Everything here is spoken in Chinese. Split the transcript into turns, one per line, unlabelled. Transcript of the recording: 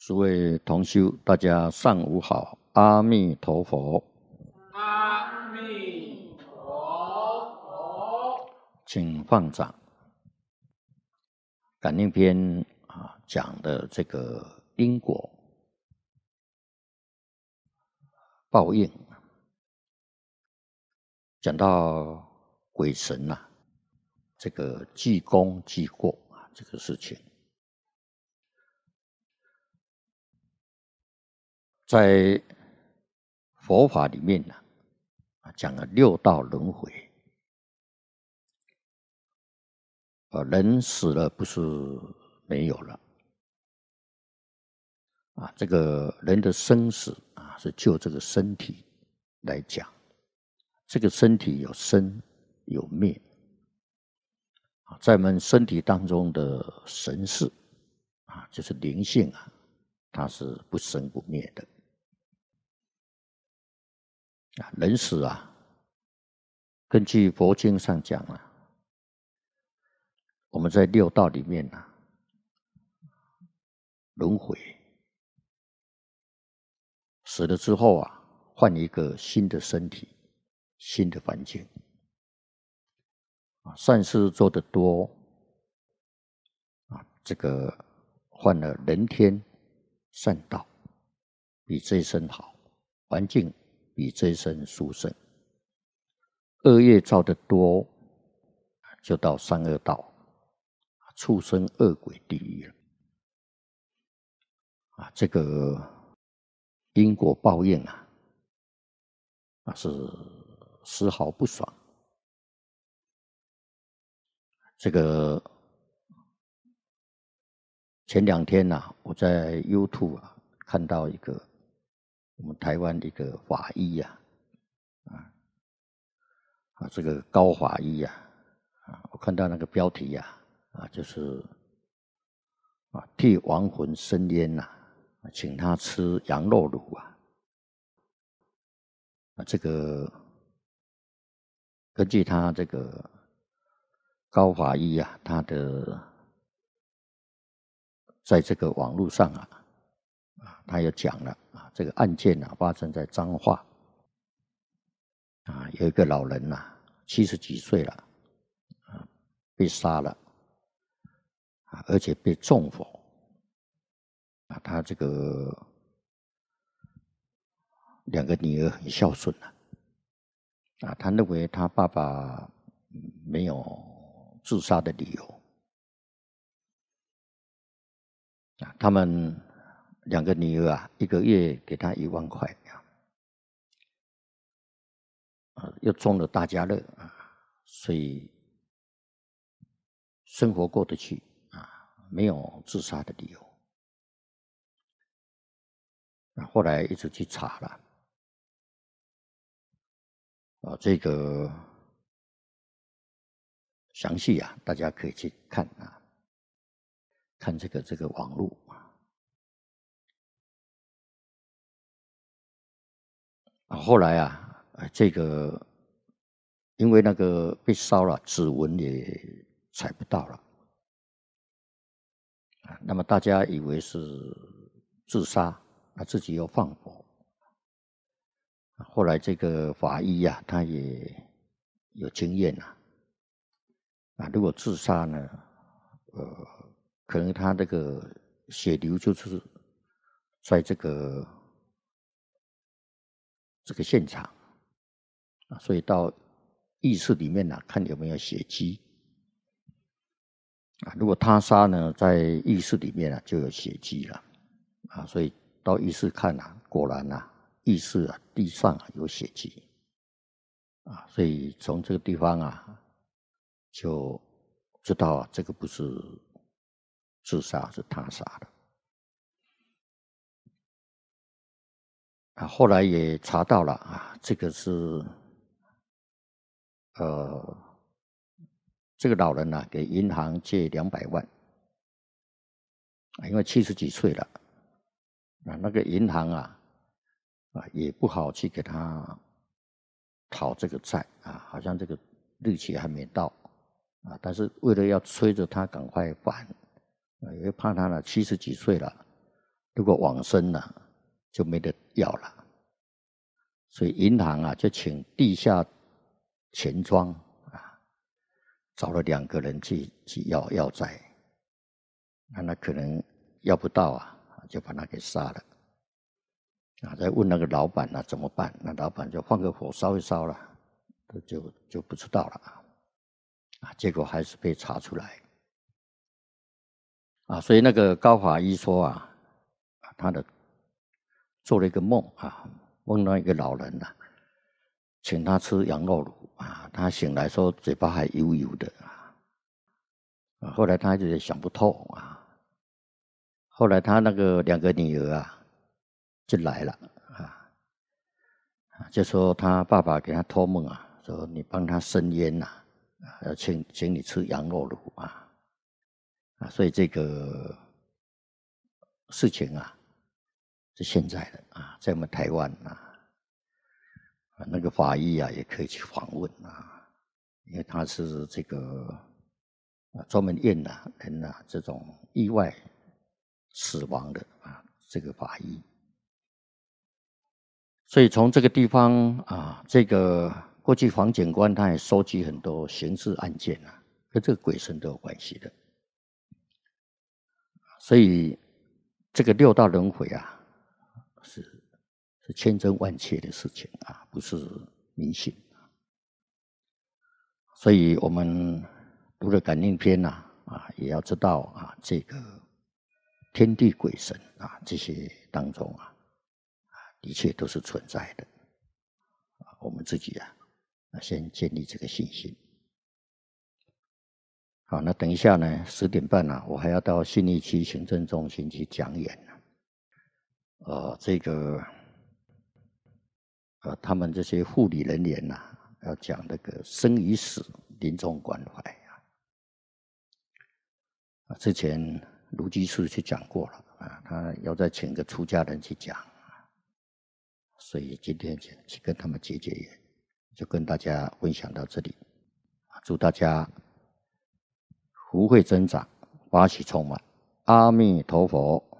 诸位同修，大家上午好，阿弥陀佛。
阿弥陀佛。
请放掌。感应篇讲的这个因果报应，讲到鬼神这个记功记过这个事情，在佛法里面讲了六道轮回。人死了不是没有了这个人的生死是就这个身体来讲，这个身体有生有灭在我们身体当中的神识就是灵性它是不生不灭的人死根据佛经上讲我们在六道里面轮回，死了之后换一个新的身体，新的环境善事做得多这个换了人天善道，比这一生好，环境比这一生殊胜。恶业造得多，就到三恶道，畜生恶鬼地狱了这个因果报应是丝毫不爽。这个前两天我在 YouTube 看到一个我们台湾一个法医这个高法医我看到那个标题就是替亡魂生烟请他吃羊肉炉这个根据他这个高法医他的在这个网络上他也讲了这个案件发生在彰化有一个老人70几岁了被杀了而且被纵火他这个两个女儿很孝顺他认为他爸爸没有自杀的理由他们两个女儿一个月给他1万块又中了大家乐所以生活过得去没有自杀的理由后来一直去查了这个详细大家可以去看看这个网络后来这个因为那个被烧了，指纹也采不到了那么大家以为是自杀自己又放火后来这个法医他也有经验如果自杀呢可能他这个血流就是在这个现场所以到意识里面看有没有血迹如果他杀呢在意识里面就有血迹了所以到意识看果然意识地上有血迹所以从这个地方就知道这个不是自杀，是他杀的后来也查到了这个是这个老人给银行借200万因为70几岁了那个银行也不好去给他讨这个债好像这个日期还没到但是为了要催着他赶快还也怕他70几岁了如果往生了，就没得要了。所以银行啊，就请地下钱庄啊，找了2个人去要债，那可能要不到啊，就把他给杀了。再问那个老板啊怎么办？那老板就放个火烧一烧了，就不知道了结果还是被查出来所以那个高法医说他做了一个梦梦到一个老人请他吃羊肉炉他醒来说嘴巴还油油的后来他就想不透后来他那个2个女儿就来了就说他爸爸给他托梦说你帮他生烟要请你吃羊肉炉所以这个事情是现在的在我们台湾那个法医也可以去访问因为他是这个专门验人这种意外死亡的这个法医。所以从这个地方这个过去防检官他也收集很多刑事案件跟这个鬼神都有关系的。所以这个6道轮回是千真万确的事情不是迷信。所以我们读了感应篇也要知道这个天地鬼神这些当中的确都是存在的我们自己先建立这个信心。好，那等一下呢10点半我还要到信义区行政中心去讲演这个他们这些护理人员要讲那个生与死临终关怀之前卢居士去讲过了他要再请个出家人去讲所以今天去跟他们结缘，就跟大家分享到这里祝大家福慧增长，法喜充满，阿弥陀佛。